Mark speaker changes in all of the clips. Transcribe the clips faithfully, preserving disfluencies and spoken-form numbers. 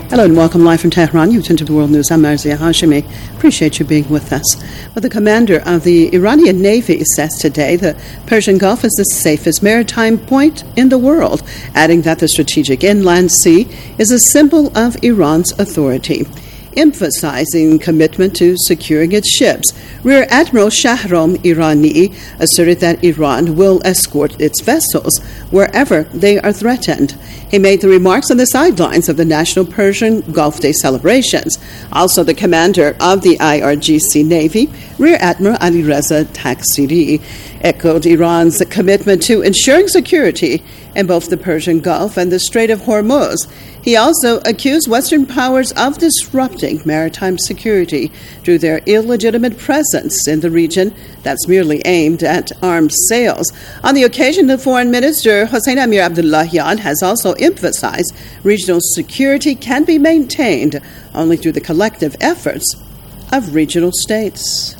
Speaker 1: Hello and welcome live from Tehran. You've tuned to the World News. I'm Marzia Hashemi. Appreciate you being with us. But the commander of the Iranian Navy says today the Persian Gulf is the safest maritime point in the world, adding that the strategic inland sea is a symbol of Iran's authority. Emphasizing commitment to securing its ships, Rear Admiral Shahram Irani asserted that Iran will escort its vessels wherever they are threatened. He made the remarks on the sidelines of the National Persian Gulf Day celebrations. Also, the commander of the I R G C Navy, Rear Admiral Alireza Taksiri, echoed Iran's commitment to ensuring security in both the Persian Gulf and the Strait of Hormuz. He also accused Western powers of disrupting maritime security through their illegitimate presence in the region that's merely aimed at arms sales. On the occasion, the Foreign Minister Hossein Amir Abdullahian has also emphasized regional security can be maintained only through the collective efforts of regional states.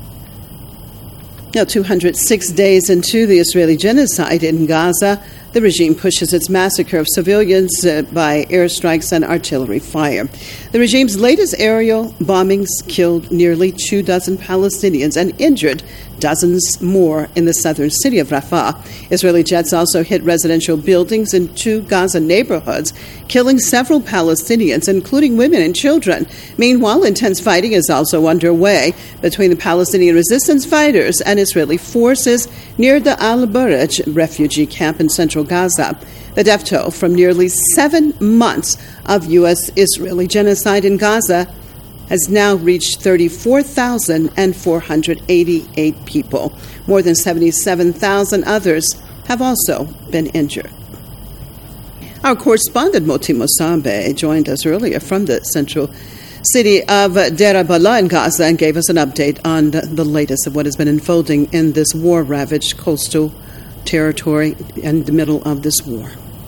Speaker 1: Now, two hundred six days into the Israeli genocide in Gaza, the regime pushes its massacre of civilians uh, by airstrikes and artillery fire. The regime's latest aerial bombings killed nearly two dozen Palestinians and injured dozens more in the southern city of Rafah. Israeli jets also hit residential buildings in two Gaza neighborhoods, killing several Palestinians, including women and children. Meanwhile, intense fighting is also underway between the Palestinian resistance fighters and Israeli forces near the Al-Buruj refugee camp in central Gaza. The death toll from nearly seven months of U S Israeli genocide in Gaza has now reached thirty-four thousand four hundred eighty-eight people. More than seventy-seven thousand others have also been injured. Our correspondent Moti Mosambe joined us earlier from the central city of Deir al-Balah in Gaza and gave us an update on the, the latest of what has been unfolding in this war-ravaged coastal territory in the middle of this war.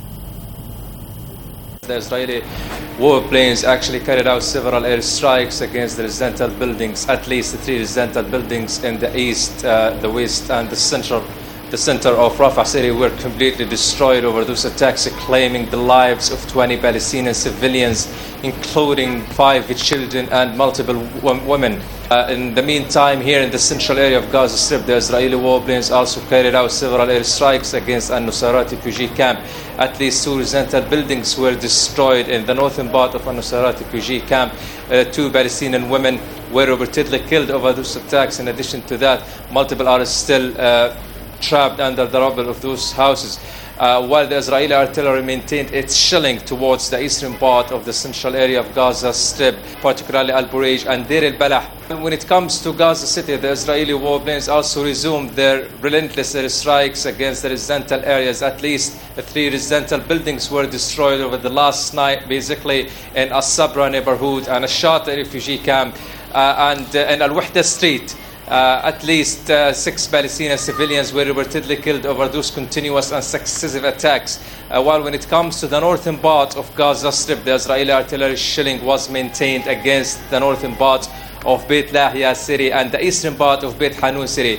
Speaker 2: The Israeli warplanes actually carried out several airstrikes against the residential buildings, at least three residential buildings in the east, uh, the west, and the central. The center of Rafah city were completely destroyed over those attacks, claiming the lives of twenty Palestinian civilians, including five children and multiple w- women. Uh, in the meantime, here in the central area of Gaza Strip, the Israeli warplanes also carried out several airstrikes against Al-Nusayrat refugee camp. At least two residential buildings were destroyed in the northern part of Al-Nusayrat refugee camp. Uh, two Palestinian women were reportedly killed over those attacks. In addition to that, multiple are still uh, trapped under the rubble of those houses, uh, while the Israeli artillery maintained its shelling towards the eastern part of the central area of Gaza Strip, particularly Al-Buruj and Deir al-Balah. When it comes to Gaza City, the Israeli warplanes also resumed their relentless airstrikes against the residential areas. At least three residential buildings were destroyed over the last night, basically in As-Sabra neighborhood and a Shati refugee camp, uh, and uh, in Al-Wahda Street. Uh, at least uh, six Palestinian civilians were reportedly killed over those continuous and successive attacks. Uh, while when it comes to the northern part of Gaza Strip, the Israeli artillery shelling was maintained against the northern part of Beit Lahia city and the eastern part of Beit Hanun city.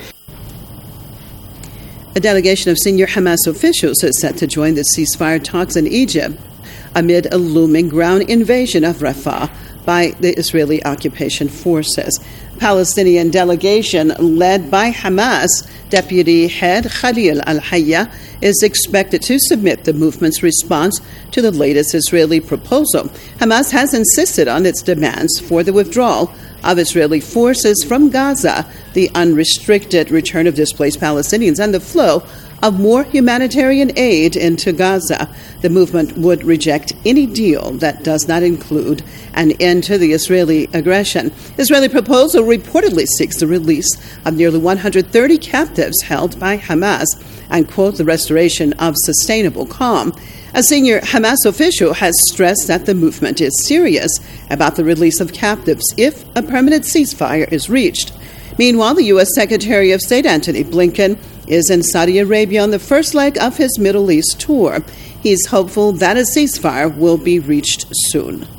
Speaker 1: A delegation of senior Hamas officials is set to join the ceasefire talks in Egypt amid a looming ground invasion of Rafah by the Israeli occupation forces. Palestinian delegation led by Hamas deputy head Khalil al-Hayya is expected to submit the movement's response to the latest Israeli proposal. Hamas has insisted on its demands for the withdrawal of Israeli forces from Gaza, the unrestricted return of displaced Palestinians, and the flow of more humanitarian aid into Gaza. The movement would reject any deal that does not include an end to the Israeli aggression. Israeli proposal reportedly seeks the release of nearly one hundred thirty captives held by Hamas and, quote, the restoration of sustainable calm. A senior Hamas official has stressed that the movement is serious about the release of captives if a permanent ceasefire is reached. Meanwhile, the U S Secretary of State Antony Blinken is in Saudi Arabia on the first leg of his Middle East tour. He's hopeful that a ceasefire will be reached soon.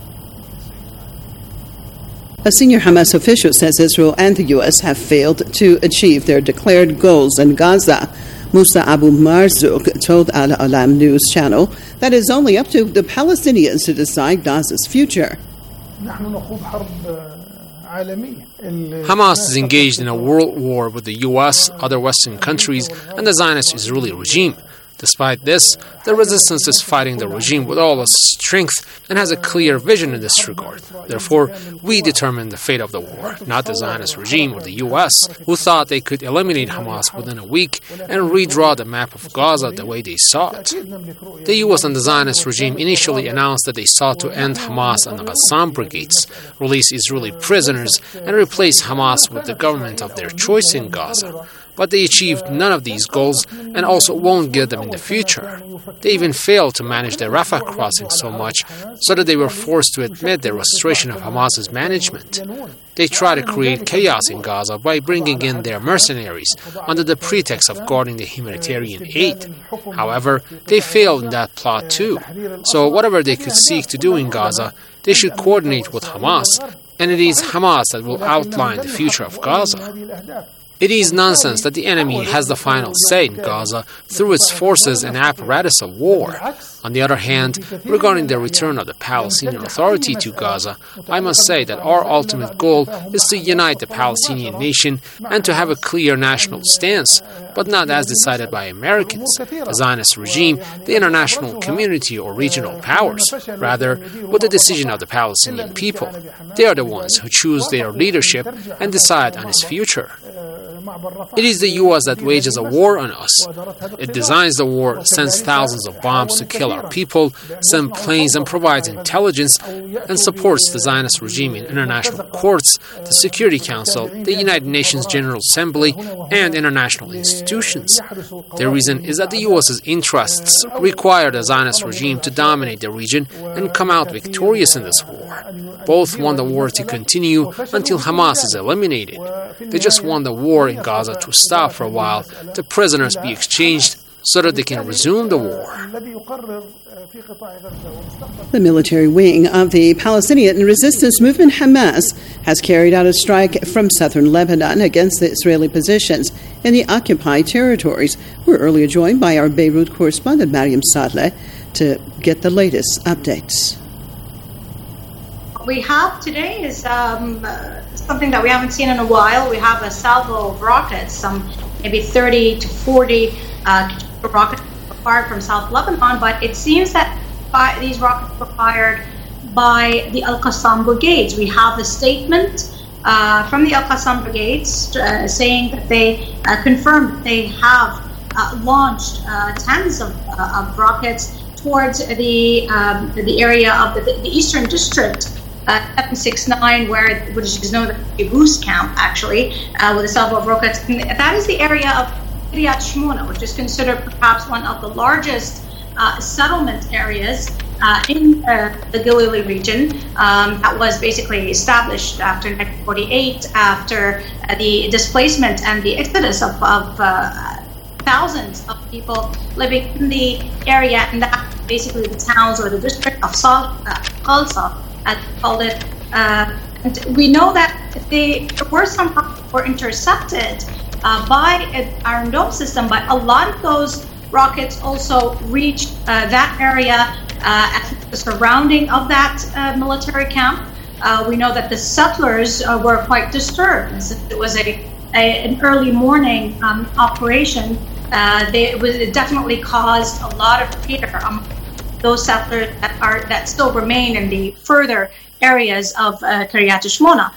Speaker 1: A senior Hamas official says Israel and the U S have failed to achieve their declared goals in Gaza. Musa Abu Marzouk told Al Alam News Channel that it is only up to the Palestinians to decide Gaza's future.
Speaker 3: Hamas is engaged in a world war with the U S, other Western countries, and the Zionist Israeli regime. Despite this, the resistance is fighting the regime with all its strength and has a clear vision in this regard. Therefore, we determine the fate of the war, not the Zionist regime or the U S, who thought they could eliminate Hamas within a week and redraw the map of Gaza the way they saw it. The U S and the Zionist regime initially announced that they sought to end Hamas and the Qassam brigades, release Israeli prisoners, and replace Hamas with the government of their choice in Gaza. But they achieved none of these goals and also won't get them in the future. They even failed to manage the Rafah crossing so much so that they were forced to admit the restoration of Hamas's management. They try to create chaos in Gaza by bringing in their mercenaries under the pretext of guarding the humanitarian aid. However, they failed in that plot too. So whatever they could seek to do in Gaza, they should coordinate with Hamas, and it is Hamas that will outline the future of Gaza. It is nonsense that the enemy has the final say in Gaza through its forces and apparatus of war. On the other hand, regarding the return of the Palestinian Authority to Gaza, I must say that our ultimate goal is to unite the Palestinian nation and to have a clear national stance, but not as decided by Americans, the Zionist regime, the international community, or regional powers. Rather, with the decision of the Palestinian people. They are the ones who choose their leadership and decide on its future. It is the U S that wages a war on us. It designs the war, sends thousands of bombs to kill our people, sends planes and provides intelligence, and supports the Zionist regime in international courts, the Security Council, the United Nations General Assembly, and international institutions. The reason is that the U S's interests require the Zionist regime to dominate the region and come out victorious in this war. Both want the war to continue until Hamas is eliminated. They just want the war in Gaza to stop for a while, the prisoners be exchanged so that they can resume the war.
Speaker 1: The military wing of the Palestinian resistance movement Hamas has carried out a strike from southern Lebanon against the Israeli positions in the occupied territories. We're earlier joined by our Beirut correspondent Mariam Sadleh to get the latest updates.
Speaker 4: What we have today is um, uh, something that we haven't seen in a while. We have a salvo of rockets, some maybe thirty to forty uh, rockets fired from South Lebanon, but it seems that by, these rockets were fired by the Al-Qassam brigades. We have a statement uh, from the Al-Qassam brigades uh, saying that they uh, confirmed that they have uh, launched uh, tens of, uh, of rockets towards the um, the area of the, the eastern district. Uh, seven six nine, where which is known as a goose camp, actually, uh, with a salvo of rockets. And that is the area of Kiryat Shmona, which is considered perhaps one of the largest uh, settlement areas uh, in uh, the Galilee region. Um, that was basically established after nineteen forty-eight, after uh, the displacement and the exodus of, of uh, thousands of people living in the area, and that basically the towns or the district of Sal, uh, Khalsa, as we called it. Uh, and we know that they, there were some rockets were intercepted uh, by an Iron Dome system, but a lot of those rockets also reached uh, that area, uh, the surrounding of that uh, military camp. Uh, we know that the settlers uh, were quite disturbed. It was a, a an early morning um, operation. Uh, they, it, was, it definitely caused a lot of fear among those settlers that are that still remain in the further areas of uh, Kiryat Shmona.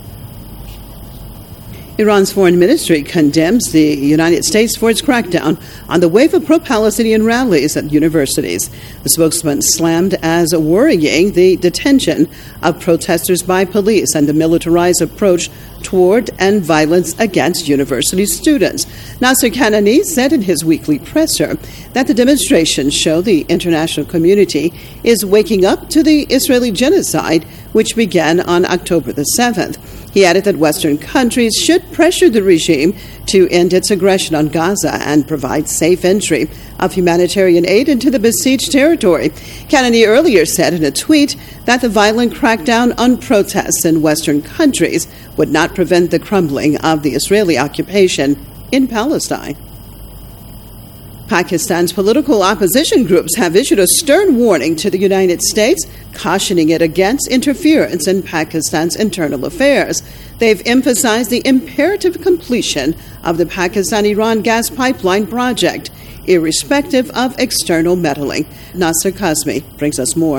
Speaker 1: Iran's foreign ministry condemns the United States for its crackdown on the wave of pro-Palestinian rallies at universities. The spokesman slammed as worrying the detention of protesters by police and the militarized approach toward and violence against university students. Nasser Kanani said in his weekly presser that the demonstrations show the international community is waking up to the Israeli genocide, which began on October the seventh. He added that Western countries should pressure the regime to end its aggression on Gaza and provide safe entry of humanitarian aid into the besieged territory. Kanani earlier said in a tweet that the violent crackdown on protests in Western countries would not prevent the crumbling of the Israeli occupation in Palestine. Pakistan's political opposition groups have issued a stern warning to the United States, cautioning it against interference in Pakistan's internal affairs. They've emphasized the imperative completion of the Pakistan-Iran gas pipeline project, irrespective of external meddling. Nasser Kazmi brings us more.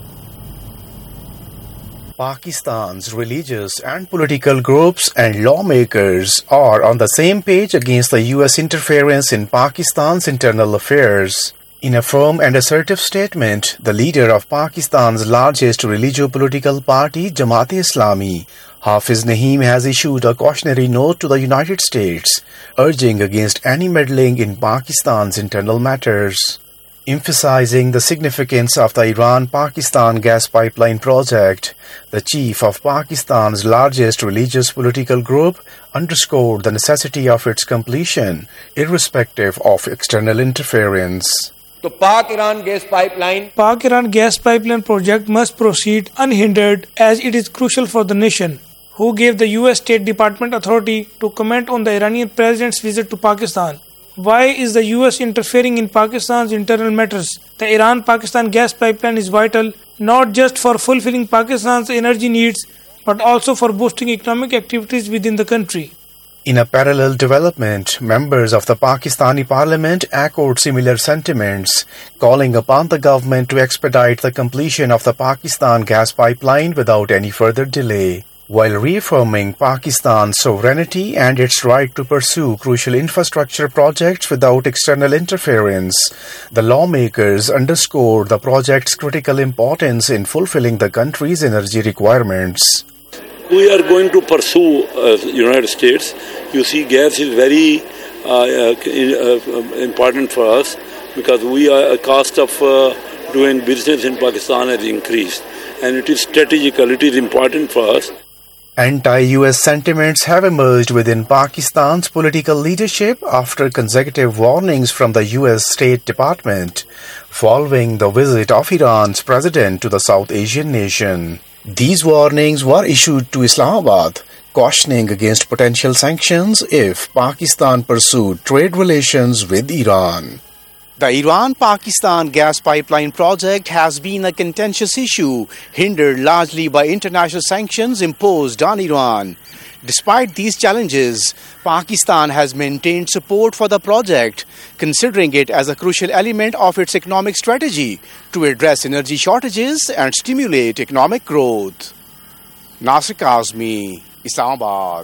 Speaker 5: Pakistan's religious and political groups and lawmakers are on the same page against the U S interference in Pakistan's internal affairs. In a firm and assertive statement, the leader of Pakistan's largest religio-political party, Jamaat-e-Islami, Hafiz Naeem, has issued a cautionary note to the United States, urging against any meddling in Pakistan's internal matters. Emphasizing the significance of the Iran-Pakistan gas pipeline project, the chief of Pakistan's largest religious political group underscored the necessity of its completion, irrespective of external interference.
Speaker 6: The Pak-Iran gas pipeline
Speaker 7: Pak-Iran gas pipeline project must proceed unhindered as it is crucial for the nation. Who gave the U S State Department authority to comment on the Iranian president's visit to Pakistan? Why is the U S interfering in Pakistan's internal matters? The Iran-Pakistan gas pipeline is vital not just for fulfilling Pakistan's energy needs, but also for boosting economic activities within the country.
Speaker 5: In a parallel development, members of the Pakistani parliament echoed similar sentiments, calling upon the government to expedite the completion of the Pakistan gas pipeline without any further delay. While reaffirming Pakistan's sovereignty and its right to pursue crucial infrastructure projects without external interference, the lawmakers underscored the project's critical importance in fulfilling the country's energy requirements.
Speaker 8: We are going to pursue uh, United States. You see, gas is very uh, uh, important for us because we are a cost of uh, doing business in Pakistan has increased, and it is strategical. It is important for us.
Speaker 5: Anti-U S sentiments have emerged within Pakistan's political leadership after consecutive warnings from the U S State Department following the visit of Iran's president to the South Asian nation. These warnings were issued to Islamabad, cautioning against potential sanctions if Pakistan pursued trade relations with Iran. The Iran-Pakistan gas pipeline project has been a contentious issue, hindered largely by international sanctions imposed on Iran. Despite these challenges, Pakistan has maintained support for the project, considering it as a crucial element of its economic strategy to address energy shortages and stimulate economic growth. Nasser Kazmi, Islamabad.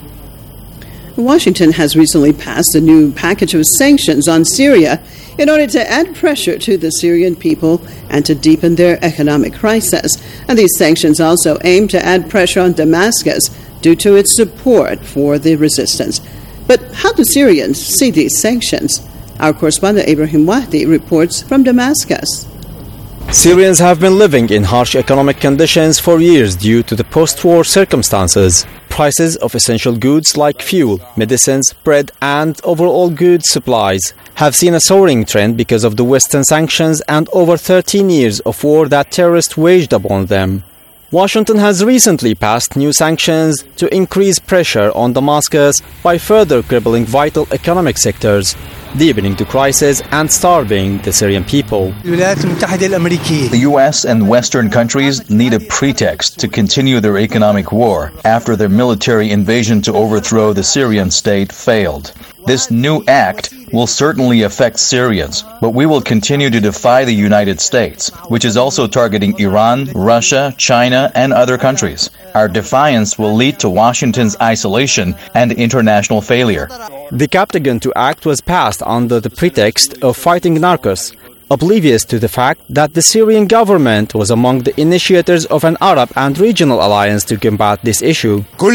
Speaker 1: Washington has recently passed a new package of sanctions on Syria in order to add pressure to the Syrian people and to deepen their economic crisis. And these sanctions also aim to add pressure on Damascus due to its support for the resistance. But how do Syrians see these sanctions? Our correspondent Ibrahim Wahdi reports from Damascus.
Speaker 9: Syrians have been living in harsh economic conditions for years due to the post-war circumstances. Prices of essential goods like fuel, medicines, bread and overall goods supplies have seen a soaring trend because of the Western sanctions and over thirteen years of war that terrorists waged upon them. Washington has recently passed new sanctions to increase pressure on Damascus by further crippling vital economic sectors, deepening the crisis and starving the Syrian people.
Speaker 10: The U S and Western countries need a pretext to continue their economic war after their military invasion to overthrow the Syrian state failed. This new act will certainly affect Syrians, but we will continue to defy the United States, which is also targeting Iran, Russia, China, and other countries. Our defiance will lead to Washington's isolation and international failure.
Speaker 9: The Captagon to Act was passed under the pretext of fighting narcos, oblivious to the fact that the Syrian government was among the initiators of an Arab and regional alliance to combat this issue.
Speaker 11: All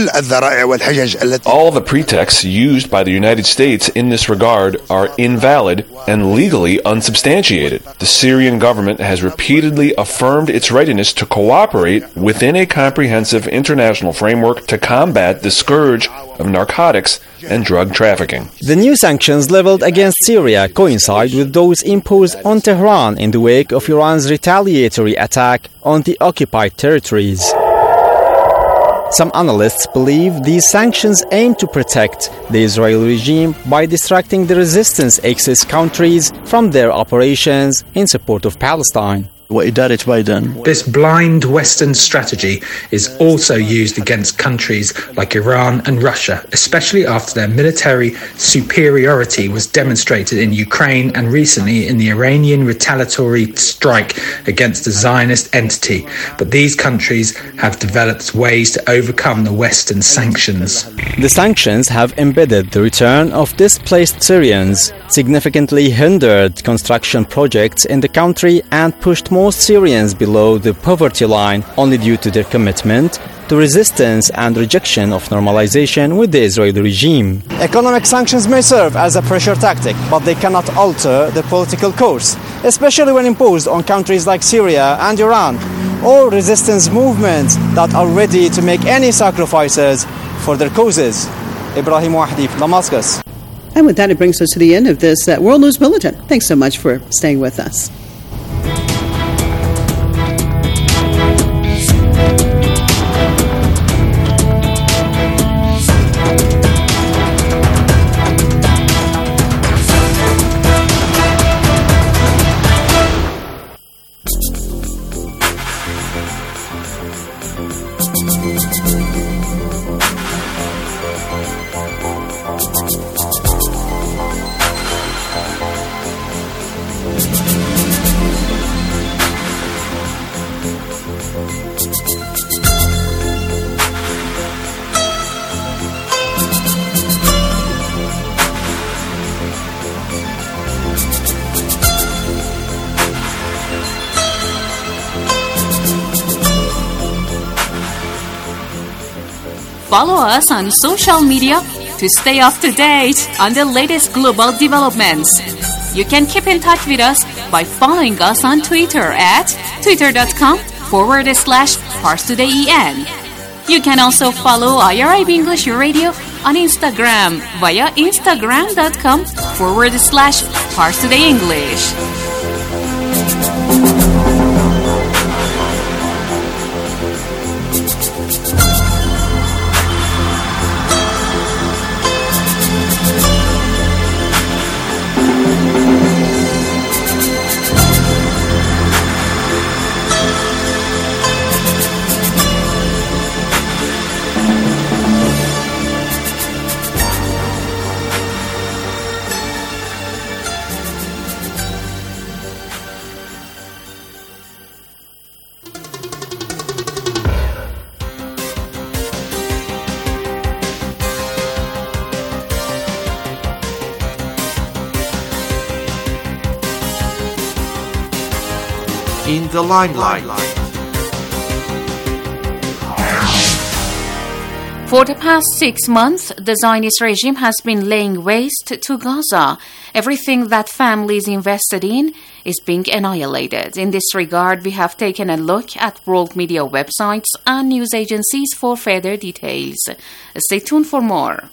Speaker 11: the pretexts used by the United States in this regard are invalid and legally unsubstantiated. The Syrian government has repeatedly affirmed its readiness to cooperate within a comprehensive international framework to combat the scourge of narcotics and drug trafficking.
Speaker 9: The new sanctions leveled against Syria coincide with those imposed on Tehran in the wake of Iran's retaliatory attack on the occupied territories. Some analysts believe these sanctions aim to protect the Israeli regime by distracting the resistance Axis countries from their operations in support of Palestine.
Speaker 12: This blind Western strategy is also used against countries like Iran and Russia, especially after their military superiority was demonstrated in Ukraine and recently in the Iranian retaliatory strike against the Zionist entity. But these countries have developed ways to overcome the Western sanctions.
Speaker 9: The sanctions have embedded the return of displaced Syrians, significantly hindered construction projects in the country, and pushed most Syrians below the poverty line only due to their commitment to resistance and rejection of normalization with the Israeli regime. Economic sanctions may serve as a pressure tactic, but they cannot alter the political course, especially when imposed on countries like Syria and Iran, or resistance movements that are ready to make any sacrifices for their causes. Ibrahim Wahdi, Damascus.
Speaker 1: And with that, it brings us to the end of this uh, World News Bulletin. Thanks so much for staying with us.
Speaker 13: Follow us on social media to stay up to date on the latest global developments. You can keep in touch with us by following us on Twitter at twitter.com forward slash ParsTodayEN. You can also follow I R I B English Radio on Instagram via instagram.com forward slash ParsTodayEnglish.
Speaker 14: In the limelight.
Speaker 13: For the past six months, the Zionist regime has been laying waste to Gaza. Everything that families invested in is being annihilated. In this regard, we have taken a look at world media websites and news agencies for further details. Stay tuned for more.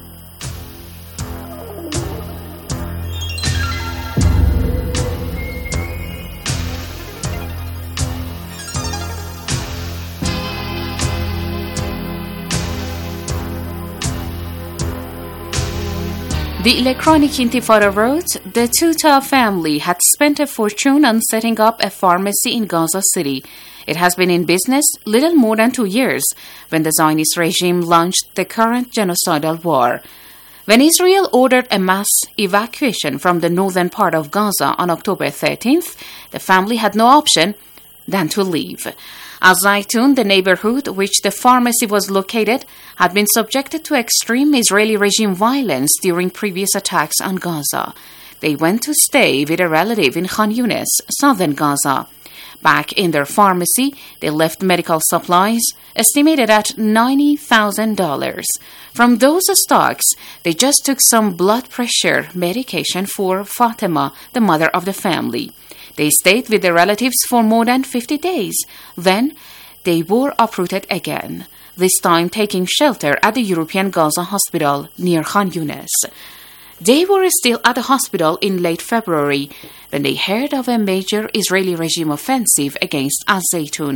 Speaker 13: The Electronic Intifada wrote, the Tuta family had spent a fortune on setting up a pharmacy in Gaza City. It has been in business little more than two years when the Zionist regime launched the current genocidal war. When Israel ordered a mass evacuation from the northern part of Gaza on October thirteenth, the family had no option than to leave. Al-Zaytun, the neighborhood which the pharmacy was located, had been subjected to extreme Israeli regime violence during previous attacks on Gaza. They went to stay with a relative in Khan Yunis, southern Gaza. Back in their pharmacy, they left medical supplies estimated at ninety thousand dollars. From those stocks, they just took some blood pressure medication for Fatima, the mother of the family. They stayed with their relatives for more than fifty days. Then, they were uprooted again, this time taking shelter at the European Gaza hospital near Khan Yunis. They were still at the hospital in late February when they heard of a major Israeli regime offensive against Al-Zaytun.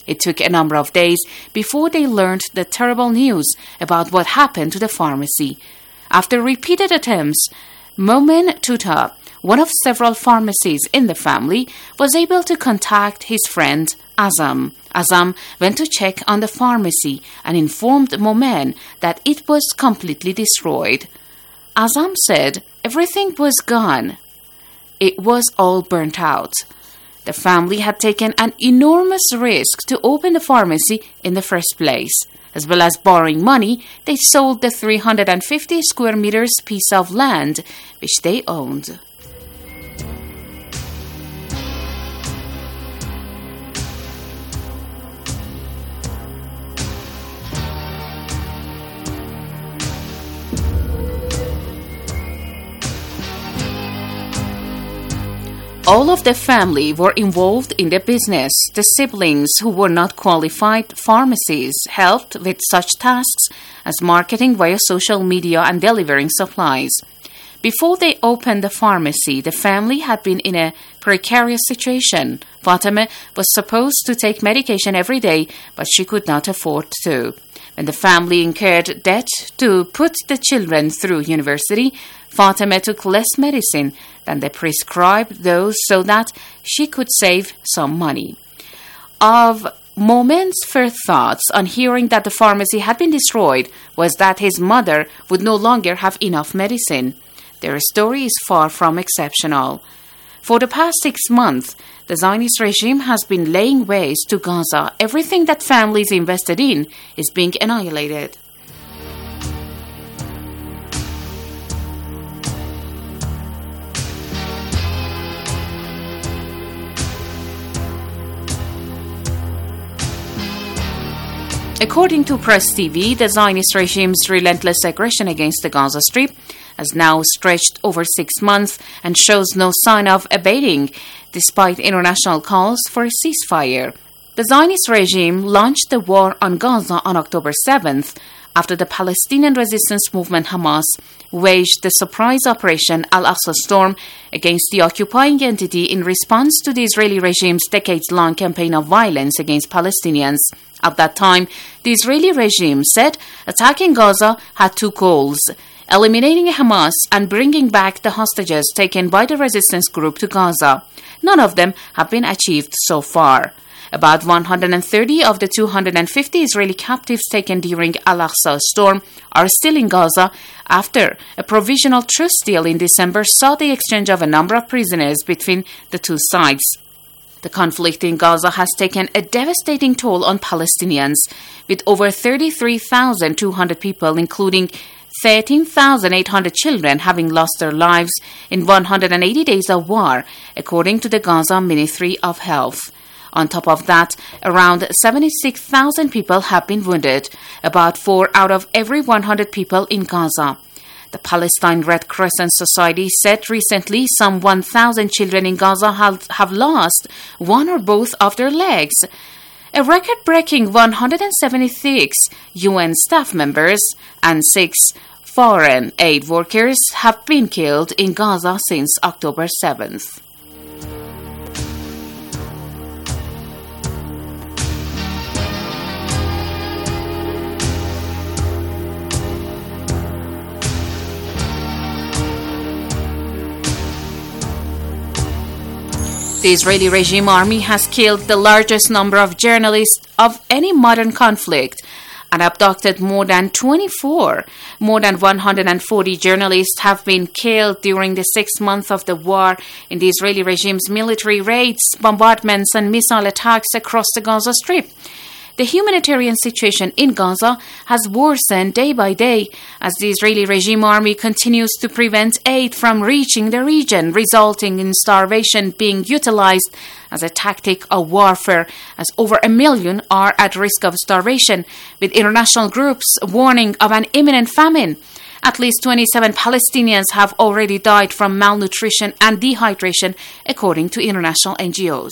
Speaker 13: It took a number of days before they learned the terrible news about what happened to the pharmacy. After repeated attempts, Momen Tuta, one of several pharmacies in the family, was able to contact his friend Azam. Azam went to check on the pharmacy and informed Momen that it was completely destroyed. Azam said everything was gone. It was all burnt out. The family had taken an enormous risk to open the pharmacy in the first place. As well as borrowing money, they sold the three hundred fifty square meters piece of land which they owned. All of the family were involved in the business. The siblings who were not qualified pharmacists helped with such tasks as marketing via social media and delivering supplies. Before they opened the pharmacy, the family had been in a precarious situation. Fatima was supposed to take medication every day, but she could not afford to. When the family incurred debt to put the children through university, Fatima took less medicine than they prescribed those so that she could save some money. Of Momen's first thoughts on hearing that the pharmacy had been destroyed was that his mother would no longer have enough medicine. Their story is far from exceptional. For the past six months, the Zionist regime has been laying waste to Gaza. Everything that families invested in is being annihilated. According to Press T V, the Zionist regime's relentless aggression against the Gaza Strip has now stretched over six months and shows no sign of abating, despite international calls for a ceasefire. The Zionist regime launched the war on Gaza on October seventh, after the Palestinian resistance movement Hamas waged the surprise operation Al-Aqsa Storm against the occupying entity in response to the Israeli regime's decades-long campaign of violence against Palestinians. At that time, the Israeli regime said attacking Gaza had two goals: eliminating Hamas and bringing back the hostages taken by the resistance group to Gaza. None of them have been achieved so far. About one hundred thirty of the two hundred fifty Israeli captives taken during Al-Aqsa Storm are still in Gaza after a provisional truce deal in December saw the exchange of a number of prisoners between the two sides. The conflict in Gaza has taken a devastating toll on Palestinians, with over thirty-three thousand two hundred people, including thirteen thousand eight hundred children, having lost their lives in one hundred eighty days of war, according to the Gaza Ministry of Health. On top of that, around seventy-six thousand people have been wounded, about four out of every one hundred people in Gaza. The Palestine Red Crescent Society said recently some one thousand children in Gaza have, have lost one or both of their legs. A record-breaking one hundred seventy-six U N staff members and six foreign aid workers have been killed in Gaza since October seventh. The Israeli regime army has killed the largest number of journalists of any modern conflict and abducted more than twenty-four. More than one hundred forty journalists have been killed during the six months of the war in the Israeli regime's military raids, bombardments, and missile attacks across the Gaza Strip. The humanitarian situation in Gaza has worsened day by day as the Israeli regime army continues to prevent aid from reaching the region, resulting in starvation being utilized as a tactic of warfare, as over a million are at risk of starvation, with international groups warning of an imminent famine. At least twenty-seven Palestinians have already died from malnutrition and dehydration, according to international N G Os.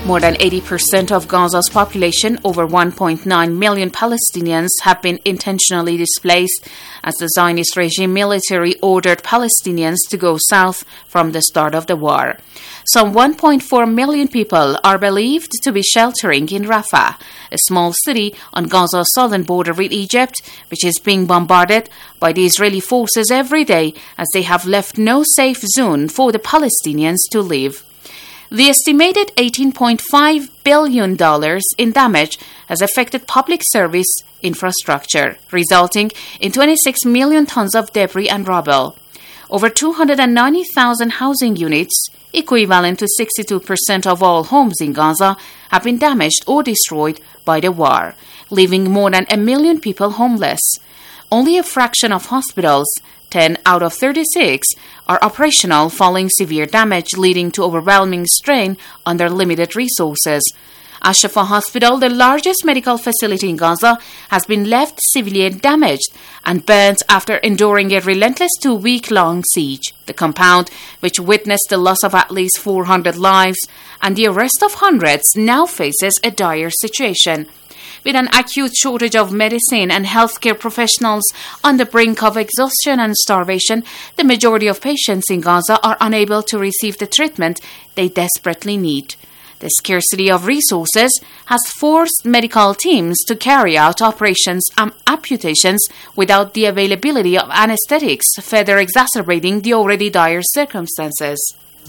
Speaker 13: More than eighty percent of Gaza's population, over one point nine million Palestinians, have been intentionally displaced as the Zionist regime military ordered Palestinians to go south from the start of the war. Some one point four million people are believed to be sheltering in Rafah, a small city on Gaza's southern border with Egypt, which is being bombarded by the Israeli forces every day as they have left no safe zone for the Palestinians to live. The estimated eighteen point five billion dollars in damage has affected public service infrastructure, resulting in twenty-six million tons of debris and rubble. Over two hundred ninety thousand housing units, equivalent to sixty-two percent of all homes in Gaza, have been damaged or destroyed by the war, leaving more than a million people homeless. Only a fraction of hospitals, ten out of thirty-six, are operational following severe damage leading to overwhelming strain on their limited resources. Al-Shifa Hospital, the largest medical facility in Gaza, has been left severely damaged and burnt after enduring a relentless two-week-long siege. The compound, which witnessed the loss of at least four hundred lives and the arrest of hundreds, now faces a dire situation. With an acute shortage of medicine and healthcare professionals on the brink of exhaustion and starvation, the majority of patients in Gaza are unable to receive the treatment they desperately need. The scarcity of resources has forced medical teams to carry out operations and amputations without the availability of anesthetics, further exacerbating the already dire circumstances.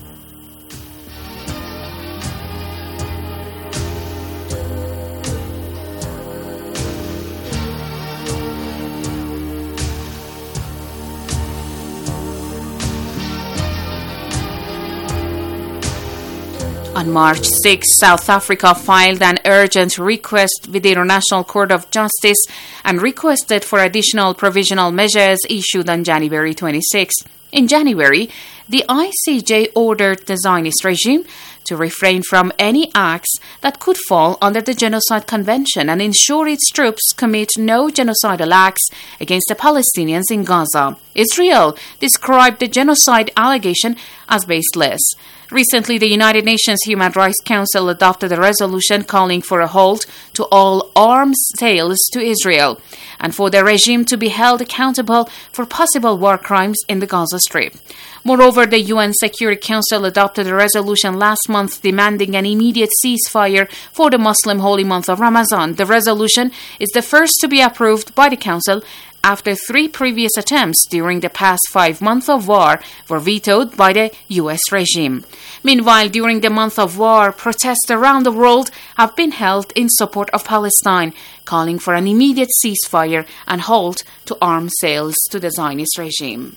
Speaker 13: On March sixth, South Africa filed an urgent request with the International Court of Justice and requested for additional provisional measures issued on January twenty-sixth. In January, the I C J ordered the Zionist regime to refrain from any acts that could fall under the Genocide Convention and ensure its troops commit no genocidal acts against the Palestinians in Gaza. Israel described the genocide allegation as baseless. Recently, the United Nations Human Rights Council adopted a resolution calling for a halt to all arms sales to Israel and for the regime to be held accountable for possible war crimes in the Gaza Strip. Moreover, the U N Security Council adopted a resolution last month demanding an immediate ceasefire for the Muslim holy month of Ramadan. The resolution is the first to be approved by the Council after three previous attempts during the past five months of war were vetoed by the U S regime. Meanwhile, during the month of war, protests around the world have been held in support of Palestine, calling for an immediate ceasefire and halt to arms sales to the Zionist regime.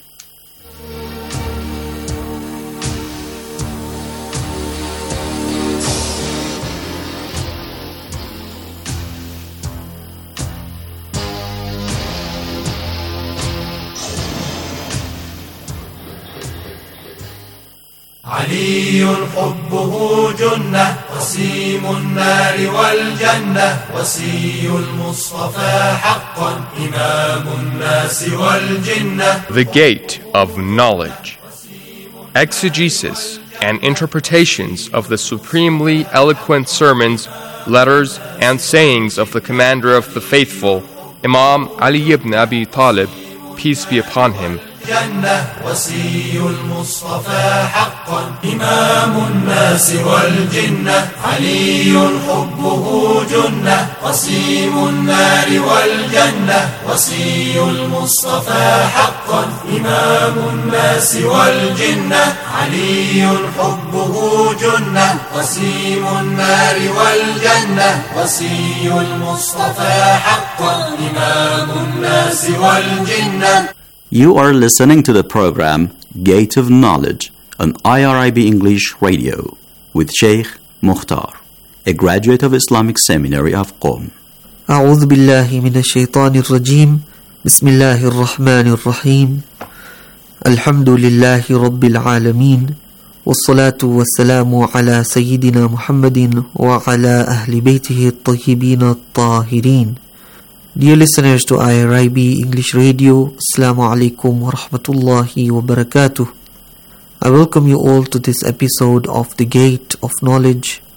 Speaker 15: علي حبه جنة وسيم النار والجنة وسي المصطفى حقا إمام الناس والجنة.
Speaker 16: The Gate of Knowledge. Exegesis and interpretations of the supremely eloquent sermons, letters, and sayings of the Commander of the Faithful, Imam Ali ibn Abi Talib, peace be upon him.
Speaker 15: جنة وسي المصطفى حقا إمام الناس والجنة علي حبه جنة وسيم النار والجنة وسي المصطفى حقا إمام الناس والجنة علي حبه جنة وسيم النار والجنة وسي المصطفى حقا إمام الناس والجنة.
Speaker 17: You are listening to the program Gate of Knowledge on I R I B English Radio with Sheikh Mukhtar, a graduate of Islamic Seminary of Qom.
Speaker 18: أعوذ بالله من الشيطان الرجيم بسم الله الرحمن الرحيم الحمد لله رب العالمين والصلاة والسلام على سيدنا محمد وعلى أهل بيته الطيبين الطاهرين. Dear listeners to I R I B English Radio, Assalamu alaikum wa rahmatullahi wa barakatuh. I welcome you all to this episode of The Gate of Knowledge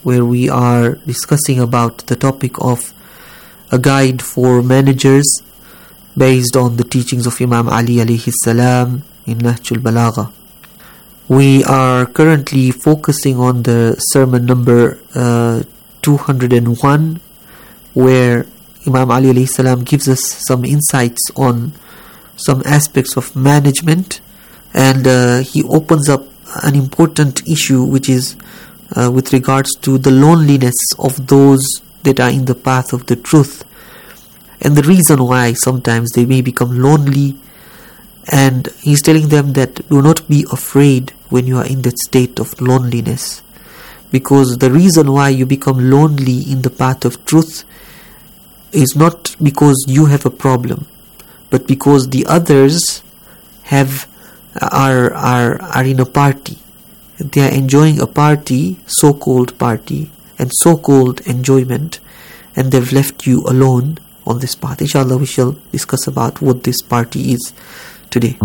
Speaker 18: where we are discussing about the topic of a guide for managers based on the teachings of Imam Ali alayhi salam in Nahjul Balagha. We are currently focusing on the sermon number uh, two hundred one, where Imam Ali alayhi salam gives us some insights on some aspects of management, and uh, he opens up an important issue, which is uh, with regards to the loneliness of those that are in the path of the truth, and the reason why sometimes they may become lonely. And he's telling them that do not be afraid when you are in that state of loneliness, because the reason why you become lonely in the path of truth is not because you have a problem, but because the others have are are are in a party. They are enjoying a party, so-called party, and so-called enjoyment, and they've left you alone on this path. Inshallah, we shall discuss about what this party is today.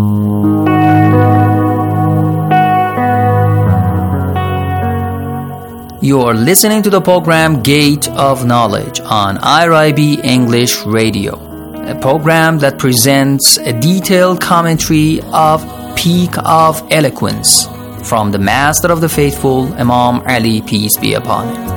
Speaker 19: You are listening to the program Gate of Knowledge on I R I B English Radio, a program that presents a detailed commentary of Peak of Eloquence from the Master of the Faithful, Imam Ali, peace be upon him.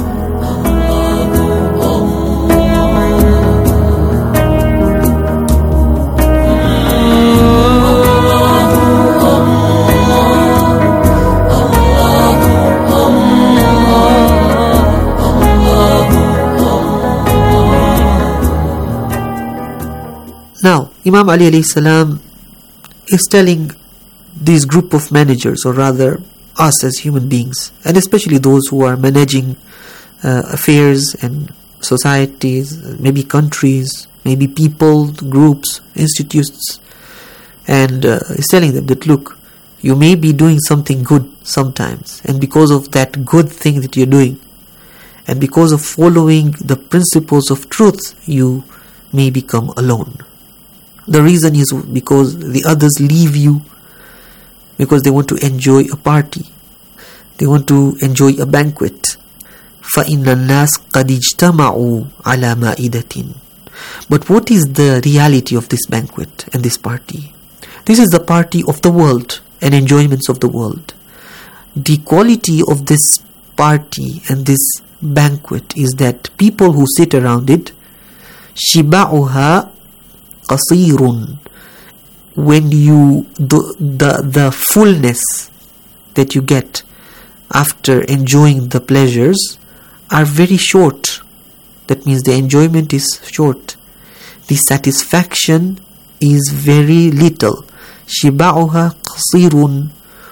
Speaker 18: Now, Imam Ali alayhi salam is telling this group of managers, or rather us as human beings, and especially those who are managing uh, affairs and societies, maybe countries, maybe people, groups, institutes, and uh, is telling them that, look, you may be doing something good sometimes, and because of that good thing that you're doing, and because of following the principles of truth, you may become alone. The reason is because the others leave you because they want to enjoy a party. They want to enjoy a banquet. فَإِنَّ النَّاسِ قَدْ اجْتَمَعُوا عَلَى مَائِدَةٍ. But what is the reality of this banquet and this party? This is the party of the world and enjoyments of the world. The quality of this party and this banquet is that people who sit around it, شِبَعُهَا قصير, when you the, the the fullness that you get after enjoying the pleasures are very short. That means the enjoyment is short, the satisfaction is very little. شبعها قصير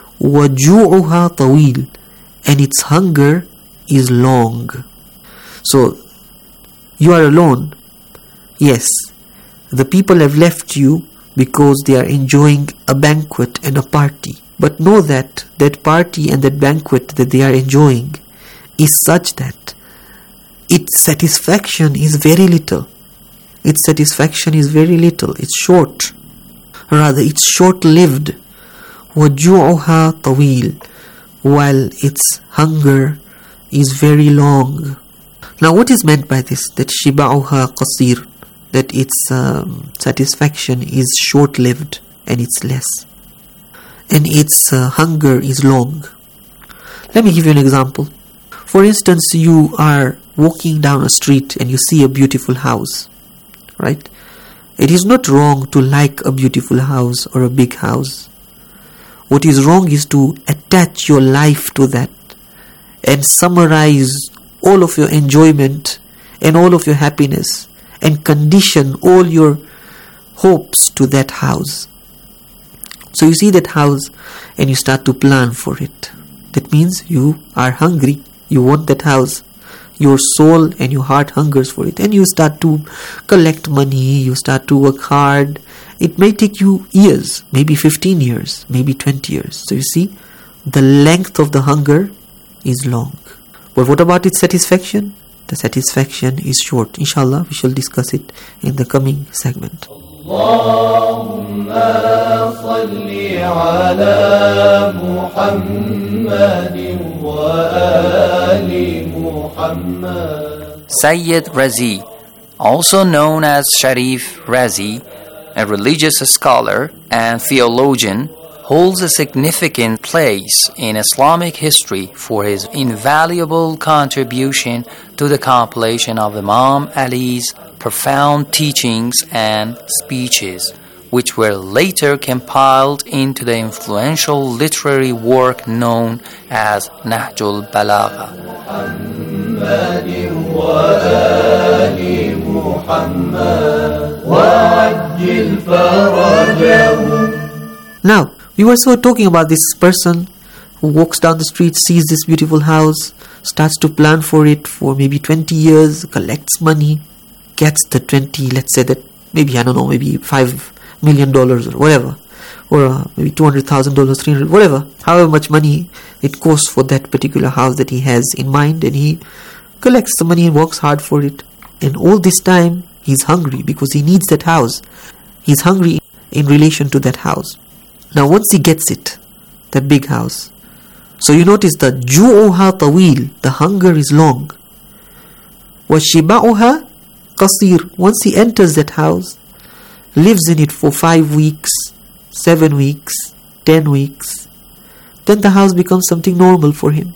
Speaker 18: وجوعها طويل, and its hunger is long. So you are alone, yes. The people have left you because they are enjoying a banquet and a party. But know that that party and that banquet that they are enjoying is such that its satisfaction is very little. Its satisfaction is very little. It's short. Rather, it's short-lived. وَجُوعُهَا طَوِيل, while its hunger is very long. Now, what is meant by this? That شِبَعُهَا قَصِير, that its um, satisfaction is short-lived and it's less, and its uh, hunger is long. Let me give you an example. For instance, you are walking down a street and you see a beautiful house, right? It is not wrong to like a beautiful house or a big house. What is wrong is to attach your life to that and summarize all of your enjoyment and all of your happiness and condition all your hopes to that house. So you see that house and you start to plan for it. That means you are hungry. You want that house. Your soul and your heart hungers for it. And you start to collect money. You start to work hard. It may take you years, maybe fifteen years, maybe twenty years. So you see, the length of the hunger is long. But what about its satisfaction? The satisfaction is short. Inshallah, we shall discuss it in the coming segment.
Speaker 15: Allahumma salli ala Muhammadin wa ali
Speaker 19: Sayyid Razi, also known as Sharif Razi, a religious scholar and theologian, holds a significant place in Islamic history for his invaluable contribution to the compilation of Imam Ali's profound teachings and speeches, which were later compiled into the influential literary work known as Nahjul Balagha.
Speaker 18: Now, we were so talking about this person who walks down the street, sees this beautiful house, starts to plan for it for maybe twenty years, collects money, gets the twenty, let's say that maybe, I don't know, maybe five million dollars or whatever, or uh, maybe two hundred thousand dollars, three hundred, whatever, however much money it costs for that particular house that he has in mind, and he collects the money and works hard for it. And all this time, he's hungry because he needs that house. He's hungry in relation to that house. Now, once he gets it, that big house, so you notice the ju'uha tawil, the hunger is long. Wa shiba'uha qasir, once he enters that house, lives in it for five weeks, seven weeks, ten weeks, then the house becomes something normal for him.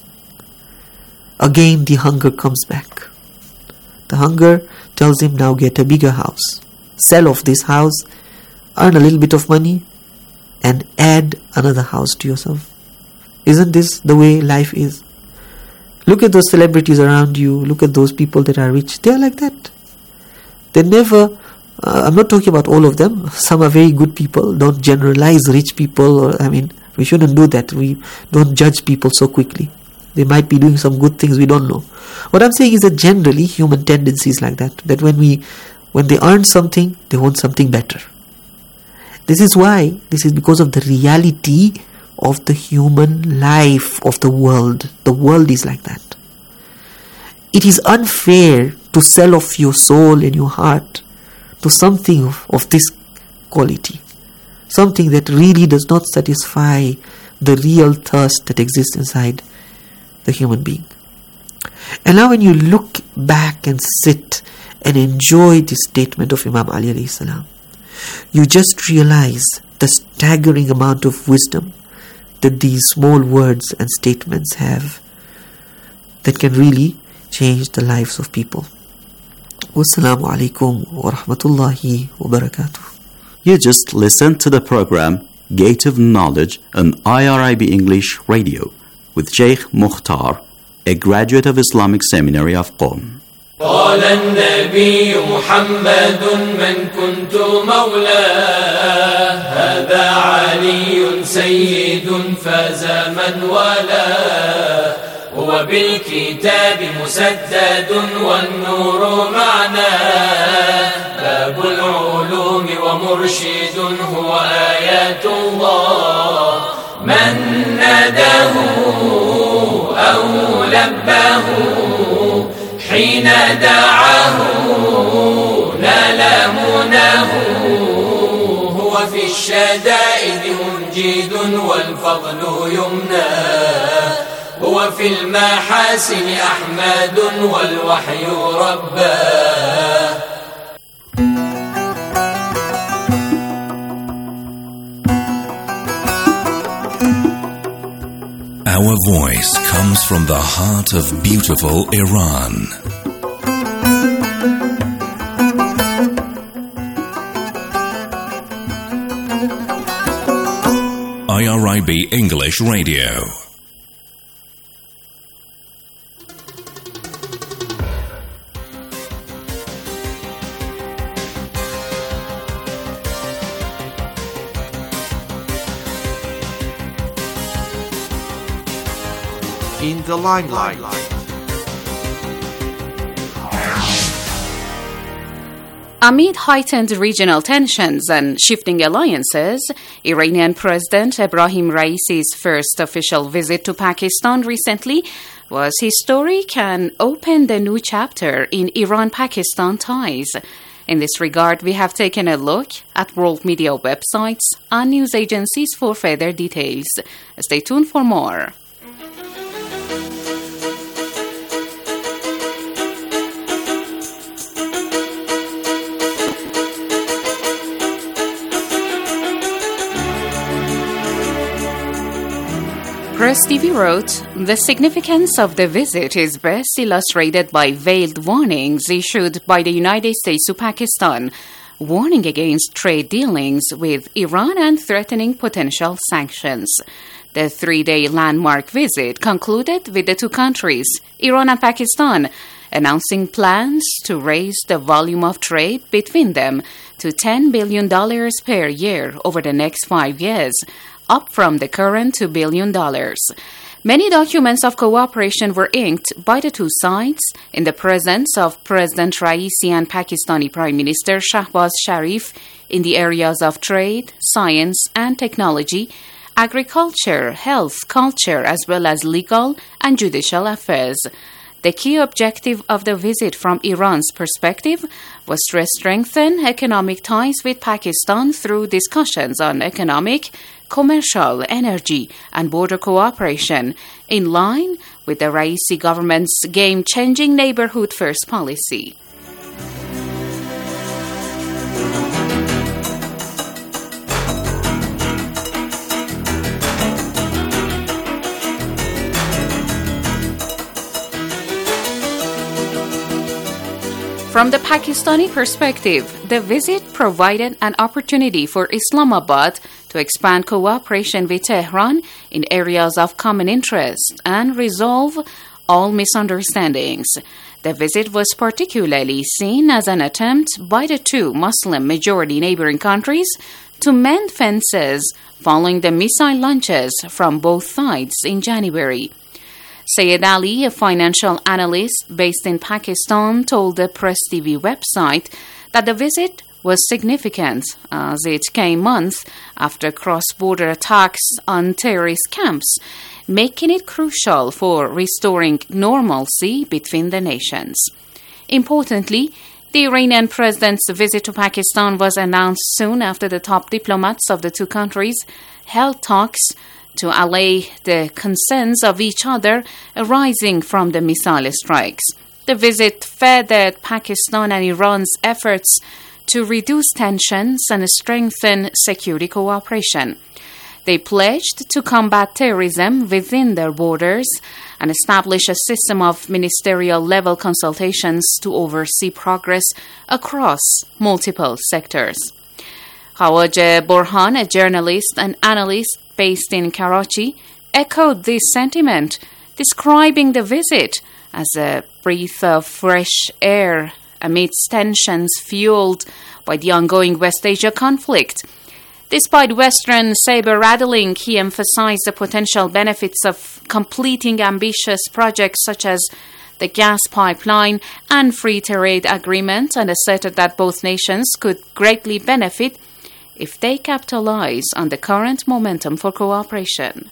Speaker 18: Again, the hunger comes back. The hunger tells him, now get a bigger house. Sell off this house, earn a little bit of money, and add another house to yourself. Isn't this the way life is? Look at those celebrities around you. Look at those people that are rich. They are like that. They never, uh, I'm not talking about all of them. Some are very good people. Don't generalize rich people. Or, I mean, we shouldn't do that. We don't judge people so quickly. They might be doing some good things we don't know. What I'm saying is that generally human tendencies like that. That when we, when they earn something, they want something better. This is why, this is because of the reality of the human life of the world. The world is like that. It is unfair to sell off your soul and your heart to something of, of this quality. Something that really does not satisfy the real thirst that exists inside the human being. And now when you look back and sit and enjoy this statement of Imam Ali alayhi salam, you just realize the staggering amount of wisdom that these small words and statements have that can really change the lives of people. Wassalamu alaikum wa rahmatullahi wa barakatuh.
Speaker 17: You just listened to the program Gate of Knowledge on I R I B English Radio with Sheikh Mukhtar, a graduate of Islamic Seminary of Qom.
Speaker 15: قال النبي محمد من كنت مولاه هذا علي سيد فاز من والاه هو بالكتاب مسدد والنور معناه باب العلوم ومرشد هو آيات الله من ناداه أو لباه حين دعاه نال مناه هو في الشدائد منجد والفضل يمناه هو في المحاسن أحمد والوحي رباه.
Speaker 20: Our voice comes from the heart of beautiful Iran. I R I B English Radio.
Speaker 14: In the limelight.
Speaker 13: Amid heightened regional tensions and shifting alliances, Iranian President Ebrahim Raisi's first official visit to Pakistan recently was historic and opened a new chapter in Iran-Pakistan ties. In this regard, we have taken a look at world media websites and news agencies for further details. Stay tuned for more. Press T V wrote, the significance of the visit is best illustrated by veiled warnings issued by the United States to Pakistan, warning against trade dealings with Iran and threatening potential sanctions. The three-day landmark visit concluded with the two countries, Iran and Pakistan, announcing plans to raise the volume of trade between them to ten billion dollars per year over the next five years, up from the current two billion dollars. Many documents of cooperation were inked by the two sides in the presence of President Raisi and Pakistani Prime Minister Shahbaz Sharif in the areas of trade, science and technology, agriculture, health, culture, as well as legal and judicial affairs. The key objective of the visit from Iran's perspective was to strengthen economic ties with Pakistan through discussions on economic, commercial, energy, and border cooperation, in line with the Raisi government's game-changing neighborhood first policy. From the Pakistani perspective, the visit provided an opportunity for Islamabad to expand cooperation with Tehran in areas of common interest and resolve all misunderstandings. The visit was particularly seen as an attempt by the two Muslim-majority neighboring countries to mend fences following the missile launches from both sides in January. Sayed Ali, a financial analyst based in Pakistan, told the Press T V website that the visit was significant as it came months after cross-border attacks on terrorist camps, making it crucial for restoring normalcy between the nations. Importantly, the Iranian president's visit to Pakistan was announced soon after the top diplomats of the two countries held talks to allay the concerns of each other arising from the missile strikes. The visit furthered Pakistan and Iran's efforts to reduce tensions and strengthen security cooperation. They pledged to combat terrorism within their borders and establish a system of ministerial-level consultations to oversee progress across multiple sectors. Khawaja Borhan, a journalist and analyst based in Karachi, echoed this sentiment, describing the visit as a breath of fresh air amidst tensions fueled by the ongoing West Asia conflict. Despite Western saber-rattling, he emphasized the potential benefits of completing ambitious projects such as the gas pipeline and free trade agreement, and asserted that both nations could greatly benefit if they capitalize on the current momentum for cooperation.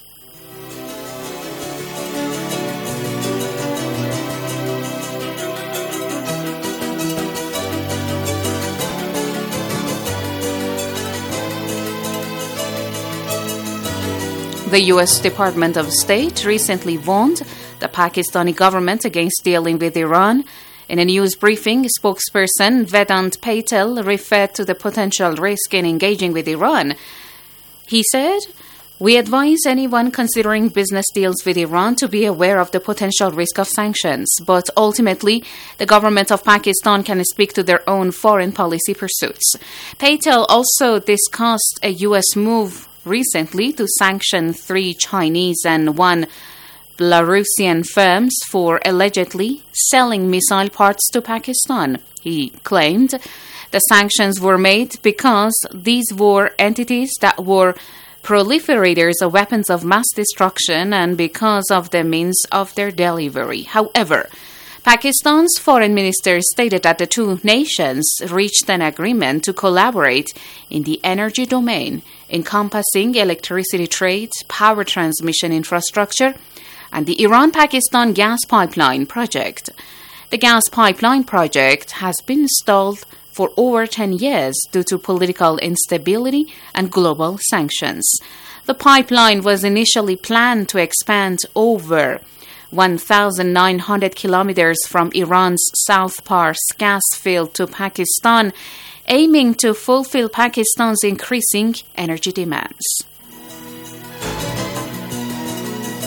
Speaker 13: The U S Department of State recently warned the Pakistani government against dealing with Iran. In a news briefing, spokesperson Vedant Patel referred to the potential risk in engaging with Iran. He said, "We advise anyone considering business deals with Iran to be aware of the potential risk of sanctions, but ultimately, the government of Pakistan can speak to their own foreign policy pursuits." Patel also discussed a U S move recently to sanction three Chinese and one Belarusian firms for allegedly selling missile parts to Pakistan. He claimed the sanctions were made because these were entities that were proliferators of weapons of mass destruction and because of the means of their delivery. However, Pakistan's foreign minister stated that the two nations reached an agreement to collaborate in the energy domain, encompassing electricity trade, power transmission infrastructure, and the Iran-Pakistan gas pipeline project. The gas pipeline project has been stalled for over ten years due to political instability and global sanctions. The pipeline was initially planned to expand over one thousand nine hundred kilometers from Iran's South Pars gas field to Pakistan, aiming to fulfill Pakistan's increasing energy demands.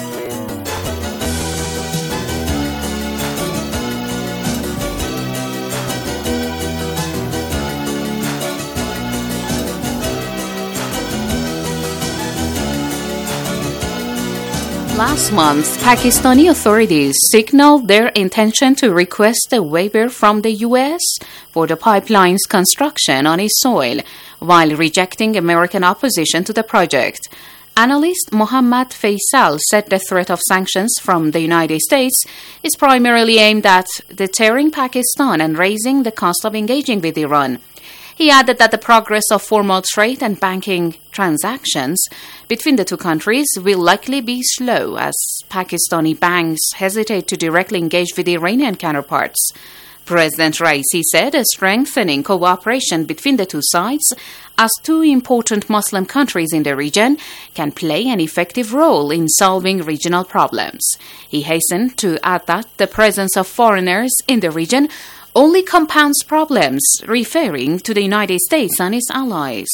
Speaker 13: Last month, Pakistani authorities signaled their intention to request a waiver from the U S for the pipeline's construction on its soil, while rejecting American opposition to the project. Analyst Mohammad Faisal said the threat of sanctions from the United States is primarily aimed at deterring Pakistan and raising the cost of engaging with Iran. He added that the progress of formal trade and banking transactions between the two countries will likely be slow as Pakistani banks hesitate to directly engage with Iranian counterparts. President Raisi said a strengthening cooperation between the two sides as two important Muslim countries in the region can play an effective role in solving regional problems. He hastened to add that the presence of foreigners in the region only compounds problems, referring to the United States and its allies.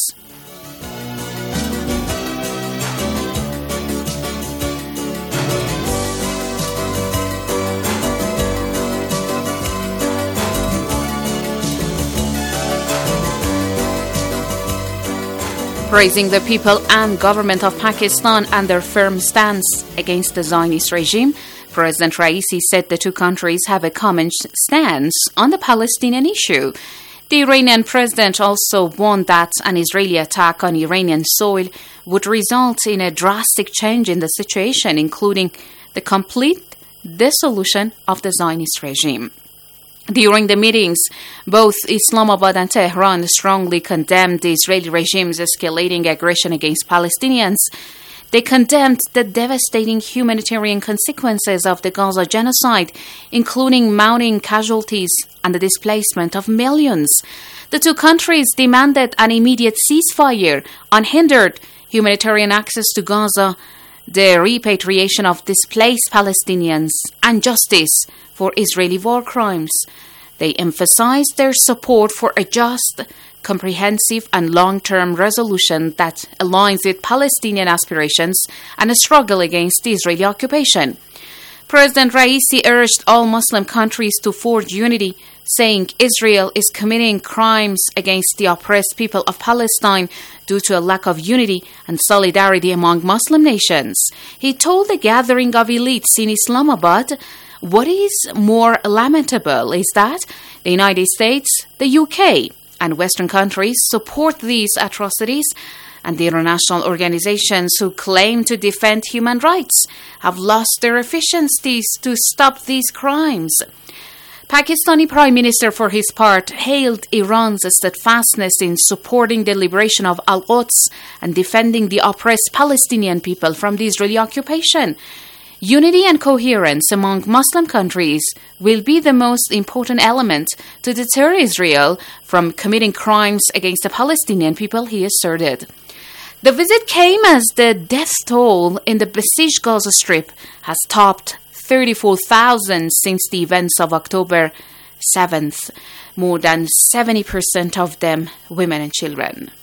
Speaker 13: Praising the people and government of Pakistan and their firm stance against the Zionist regime, President Raisi said the two countries have a common stance on the Palestinian issue. The Iranian president also warned that an Israeli attack on Iranian soil would result in a drastic change in the situation, including the complete dissolution of the Zionist regime. During the meetings, both Islamabad and Tehran strongly condemned the Israeli regime's escalating aggression against Palestinians. They condemned the devastating humanitarian consequences of the Gaza genocide, including mounting casualties and the displacement of millions. The two countries demanded an immediate ceasefire, unhindered humanitarian access to Gaza, the repatriation of displaced Palestinians, and justice for Israeli war crimes. They emphasized their support for a just, comprehensive and long-term resolution that aligns with Palestinian aspirations and a struggle against the Israeli occupation. President Raisi urged all Muslim countries to forge unity, saying Israel is committing crimes against the oppressed people of Palestine due to a lack of unity and solidarity among Muslim nations. He told a gathering of elites in Islamabad, what is more lamentable is that the United States, the U K, and Western countries support these atrocities, and the international organizations who claim to defend human rights have lost their efficiencies to stop these crimes. Pakistani Prime Minister, for his part, hailed Iran's steadfastness in supporting the liberation of Al-Quds and defending the oppressed Palestinian people from the Israeli occupation. Unity and coherence among Muslim countries will be the most important element to deter Israel from committing crimes against the Palestinian people, he asserted. The visit came as the death toll in the besieged Gaza Strip has topped thirty-four thousand since the events of October seventh, more than seventy percent of them women and children.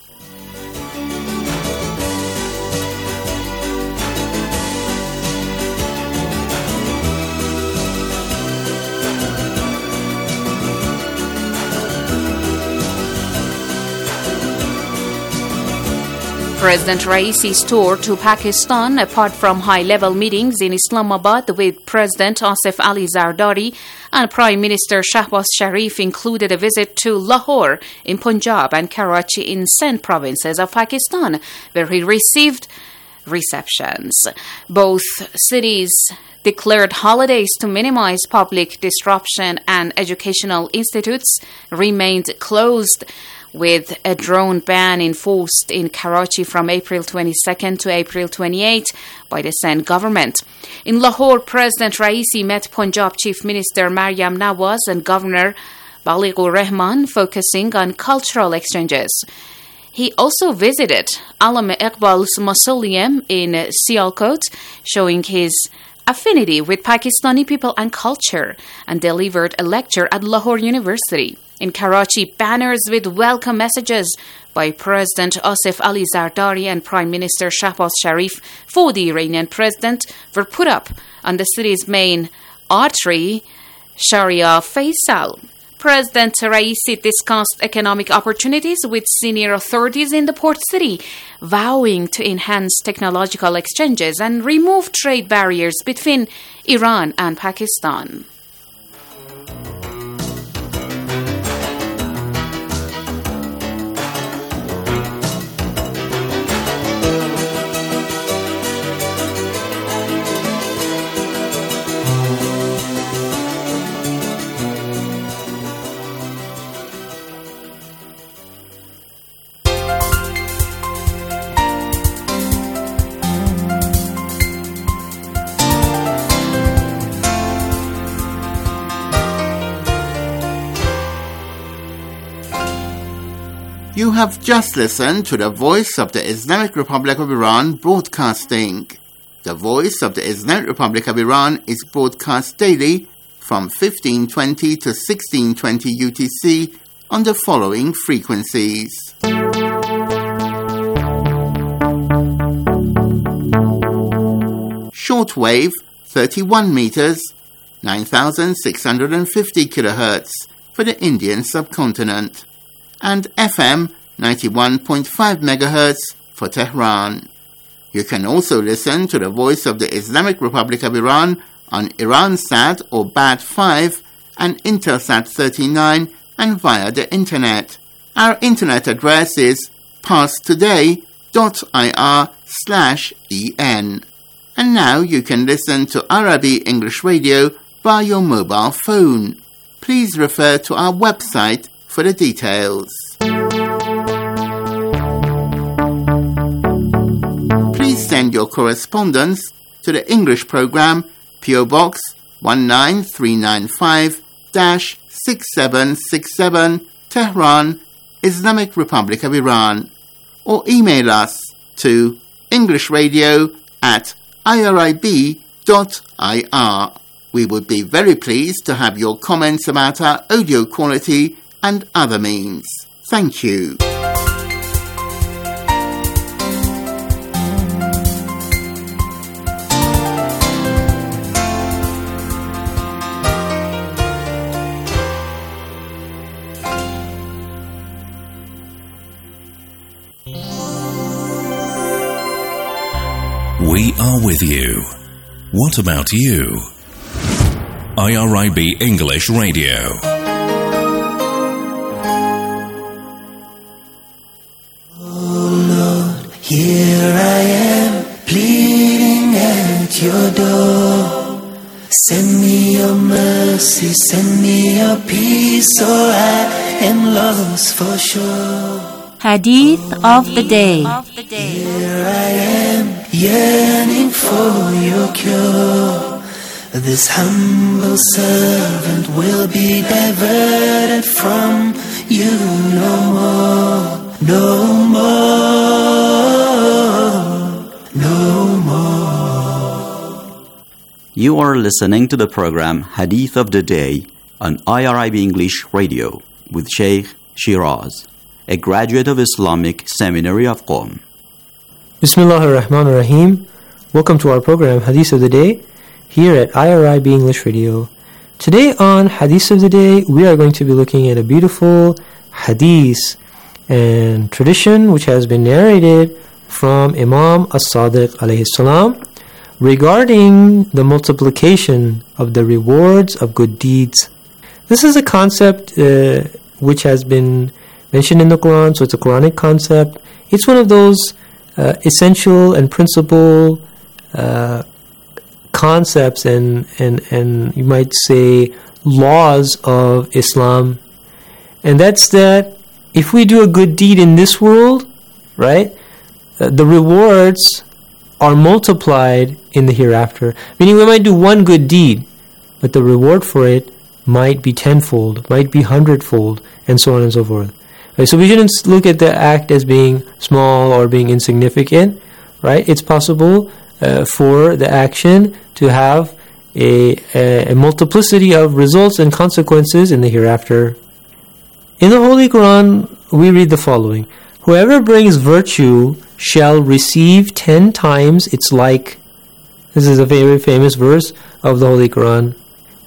Speaker 13: President Raisi's tour to Pakistan, apart from high-level meetings in Islamabad with President Asif Ali Zardari and Prime Minister Shahbaz Sharif, included a visit to Lahore in Punjab and Karachi in Sindh provinces of Pakistan, where he received receptions. Both cities declared holidays to minimize public disruption, and educational institutes remained closed, with a drone ban enforced in Karachi from April twenty-second to April twenty-eighth by the Sindh government. In Lahore, President Raisi met Punjab Chief Minister Maryam Nawaz and Governor Balighur Rahman, focusing on cultural exchanges. He also visited Allama Iqbal's mausoleum in Sialkot, showing his affinity with Pakistani people and culture, and delivered a lecture at Lahore University. In Karachi, banners with welcome messages by President Asif Ali Zardari and Prime Minister Shahbaz Sharif for the Iranian president were put up on the city's main artery, Sharia Faisal. President Raisi discussed economic opportunities with senior authorities in the port city, vowing to enhance technological exchanges and remove trade barriers between Iran and Pakistan.
Speaker 21: You have just listened to the Voice of the Islamic Republic of Iran broadcasting. The Voice of the Islamic Republic of Iran is broadcast daily from fifteen twenty to sixteen twenty U T C on the following frequencies. Shortwave thirty-one meters, nine thousand six hundred fifty kilohertz for the Indian subcontinent, and F M ninety-one point five megahertz for Tehran. You can also listen to the Voice of the Islamic Republic of Iran on Iransat or B A T five and Intelsat thirty-nine and via the Internet. Our Internet address is parstoday dot I R slash E N. And now you can listen to Arabi English Radio by your mobile phone. Please refer to our website for the details. Please send your correspondence to the English program, P O Box one nine three nine five, six seven six seven, Tehran, Islamic Republic of Iran, or email us to englishradio at irib dot I R. We would be very pleased to have your comments about our audio quality and other means. Thank you.
Speaker 20: We are with you. What about you? I R I B English Radio.
Speaker 22: Here I am, pleading at your door. Send me your mercy, send me your peace, or I am lost for sure.
Speaker 23: Hadith of the day.
Speaker 22: Here I am, yearning for your cure. This humble servant will be diverted from you no more, no more, no more.
Speaker 17: You are listening to the program Hadith of the Day on I R I B English Radio with Sheikh Shiraz, a graduate of Islamic Seminary of Qom.
Speaker 24: Bismillah ar-Rahman ar-Rahim. Welcome to our program Hadith of the Day here at I R I B English Radio. Today on Hadith of the Day, we are going to be looking at a beautiful hadith and tradition which has been narrated from Imam As-Sadiq alayhi salam regarding the multiplication of the rewards of good deeds. This is a concept uh, which has been mentioned in the Quran, so it's a Quranic concept. It's one of those uh, essential and principal uh, concepts and, and, and you might say laws of Islam. And that's that if we do a good deed in this world, right, uh, the rewards are multiplied in the hereafter. Meaning we might do one good deed, but the reward for it might be tenfold, might be hundredfold, and so on and so forth. Right, so we shouldn't look at the act as being small or being insignificant, right? It's possible uh, for the action to have a, a, a multiplicity of results and consequences in the hereafter. In the Holy Quran, we read the following: whoever brings virtue shall receive ten times its like. This is a very famous verse of the Holy Quran.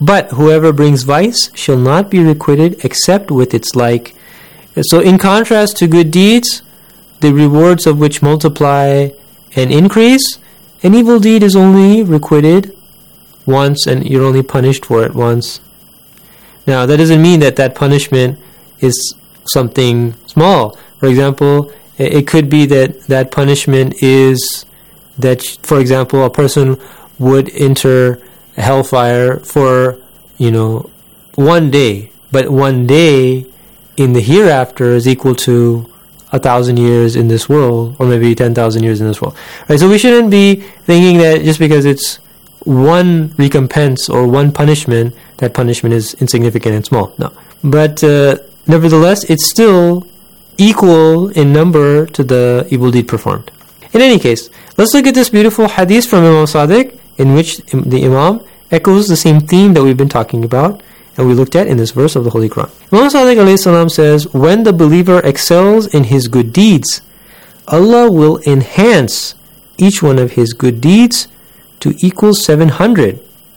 Speaker 24: But whoever brings vice shall not be requited except with its like. So in contrast to good deeds, the rewards of which multiply and increase, an evil deed is only requited once and you're only punished for it once. Now, that doesn't mean that that punishment is something small. For example, it could be that that punishment is that, for example, a person would enter hellfire for, you know, one day. But one day in the hereafter is equal to a thousand years in this world, or maybe ten thousand years in this world. Right? So we shouldn't be thinking that just because it's one recompense or one punishment, that punishment is insignificant and small. No. But uh, nevertheless, it's still equal in number to the evil deed performed. In any case, let's look at this beautiful hadith from Imam Sadiq, in which the Imam echoes the same theme that we've been talking about and we looked at in this verse of the Holy Quran. Imam Sadiq alayhi salam says, when the believer excels in his good deeds, Allah will enhance each one of his good deeds to equal seven hundred.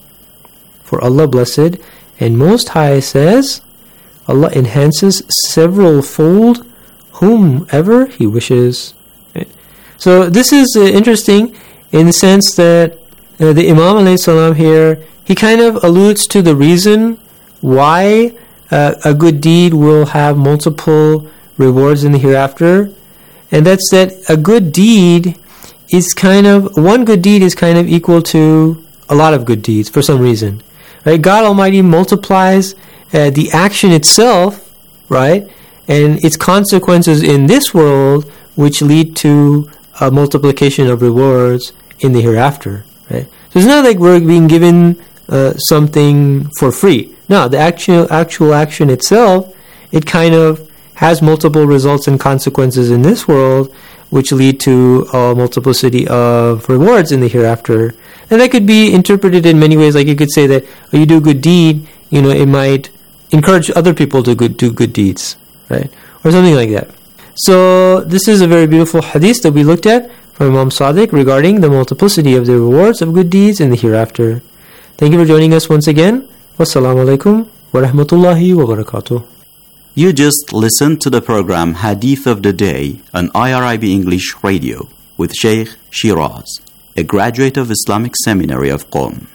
Speaker 24: For Allah Blessed and Most High says, Allah enhances several fold whomever He wishes. Right? So this is uh, interesting in the sense that uh, the Imam alayhi salam here, he kind of alludes to the reason why uh, a good deed will have multiple rewards in the hereafter, and that's that a good deed is kind of, one good deed is kind of equal to a lot of good deeds for some reason. Right? God Almighty multiplies uh, the action itself, right, and its consequences in this world, which lead to a multiplication of rewards in the hereafter. Right? So it's not like we're being given uh, something for free. No, the actual actual action itself, it kind of has multiple results and consequences in this world, which lead to a multiplicity of rewards in the hereafter. And that could be interpreted in many ways. Like you could say that when you do a good deed, you know, it might encourage other people to good, do good deeds, right? Or something like that. So this is a very beautiful hadith that we looked at from Imam Sadiq regarding the multiplicity of the rewards of good deeds in the hereafter. Thank you for joining us once again. Wassalamu alaikum wa rahmatullahi wa barakatuh.
Speaker 17: You just listened to the program Hadith of the Day on I R I B English Radio with Sheikh Shiraz, a graduate of Islamic Seminary of Qom.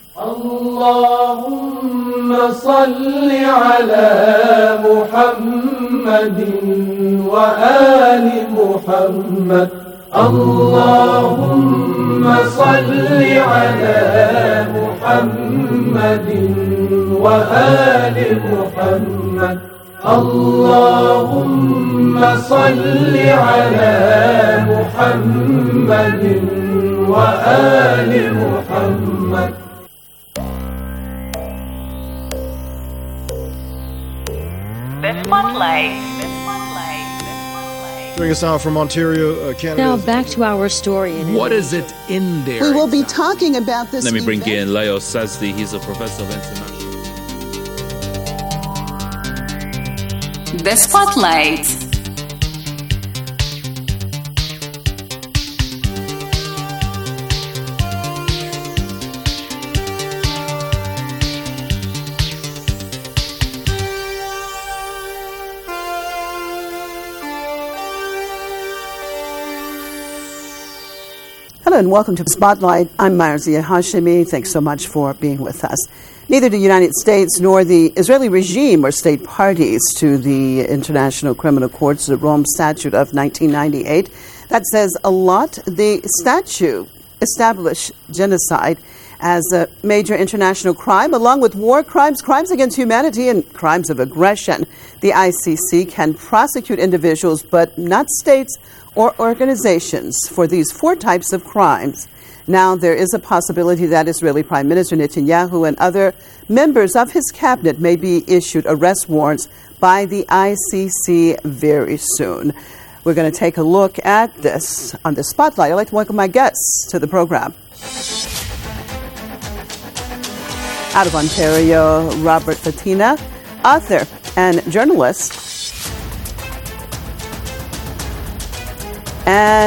Speaker 15: Allahumma salli ala Muhammadin wa ali Muhammad. Allahumma salli ala Muhammadin wa ali Muhammad. Allahumma salli ala Muhammadin wa ali Muhammad.
Speaker 2: The Spotlight.
Speaker 3: Joining us now from Ontario, uh, Canada.
Speaker 4: Now back to our story. In
Speaker 6: what is it in there?
Speaker 1: We will be talking about this.
Speaker 6: Let me bring in Leo Sazdi. He's a professor of international.
Speaker 13: The Spotlight.
Speaker 1: Hello and welcome to Spotlight. I'm Marzia Hashemi. Thanks so much for being with us. Neither the United States nor the Israeli regime are state parties to the International Criminal Court's Rome Statute of nineteen ninety-eight. That says a lot. The statute established genocide as a major international crime, along with war crimes, crimes against humanity, and crimes of aggression. The I C C can prosecute individuals, but not states or organizations for these four types of crimes. Now, there is a possibility that Israeli Prime Minister Netanyahu and other members of his cabinet may be issued arrest warrants by the I C C very soon. We're going to take a look at this on the Spotlight. I'd like to welcome my guests to the program. Out of Ontario, Robert Fatina, author and journalist. And